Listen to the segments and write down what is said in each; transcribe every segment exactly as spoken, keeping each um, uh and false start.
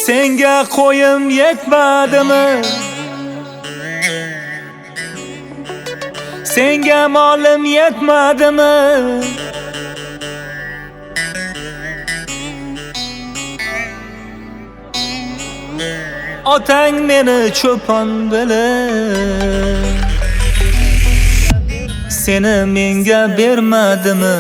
Senga qo'yim yetmadimi? Senga molim yetmadimi? Otang meni cho'pon bilib, seni menga bermadimi?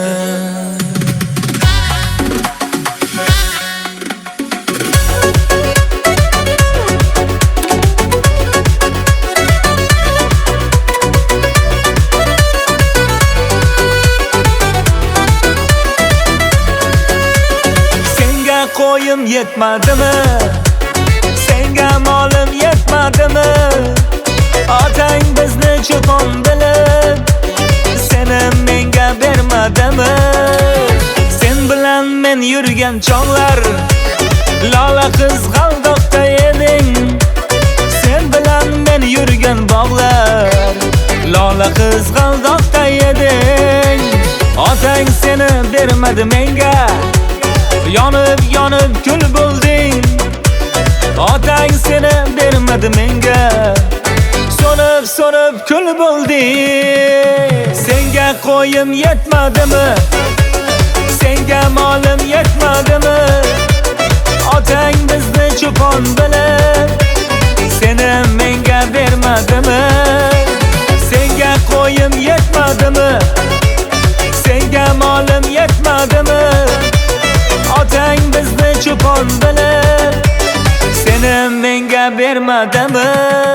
Senga qo'yim yetmadimi? Senga molim yetmadimi? Otang bizni cho'pon bilib, seni menga bermadimi? Sen bilan men yurgan chog'lar, lola qiz g'aldoqda eding. Sen bilan men yurgan bog'lar, lola qiz g'aldoqda eding. Otang seni bermadi menga, yonib yonib kul bo'lding. Otang seni bermadi menga, so'nib so'nib kul bo'lding. Senga qo'yim yetmadimi? Senga molim yetmadimi? Otang bizni cho'pon bilib, seni menga bermadimi? Senga qo'yim yetmadimi? Senga molim yetmadimi? Otang bizni cho'pon bilib, seni menga bermadimi?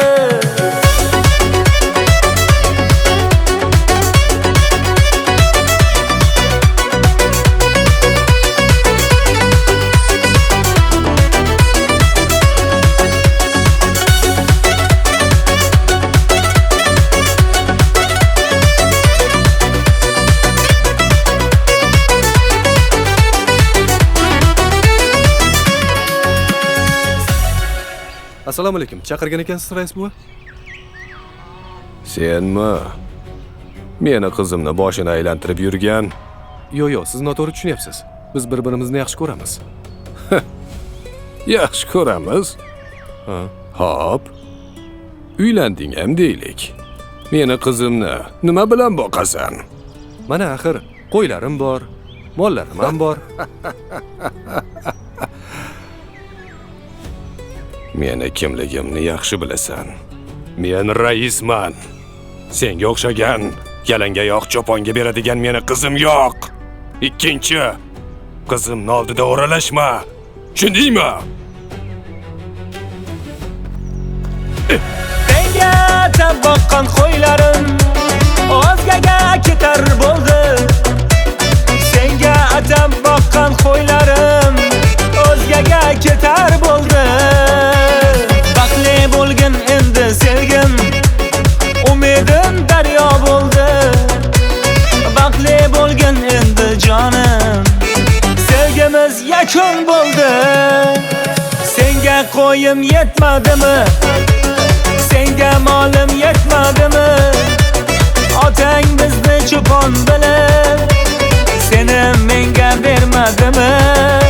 Assalomu alaykum. Chaqirgan ekansiz rais buva? Senmi? Meni qizimni boshini aylantirib yurgan. Yo, yo, siz noto'g'ri tushunyapsiz. Biz bir-birimizni yaxshi ko'ramiz. Yaxshi ko'ramiz? Ha, hop. Uylanding ham deylik. Meni qizimni nima bilan boqasan? Mana axir qo'ylarim bor, mollarim ham bor. Meni kimligimni yaxshi bilasan. Men raisman. Senga o'xshagan yalangoyoq cho'ponga beradigan meni qizim yo'q. Ikkinchi, qizimning oldida o'ralashma. Tushundingmi? Senga atab boqqan qo'ylarim o'zgaga ketar bo'ldi. Senga atab boqqan qo'ylarim o'zgaga ketar bo'ldi. Baxtli bo'lgin endi sevgim, umidim daryo bo'ldi. Baxtli bo'lgin endi jonim, sevgimiz yakun bo'ldi. Senga qo'yim yetmadimi? Senga molim yetmadimi? Otang bizni cho'pon bilib, seni menga bermadimi?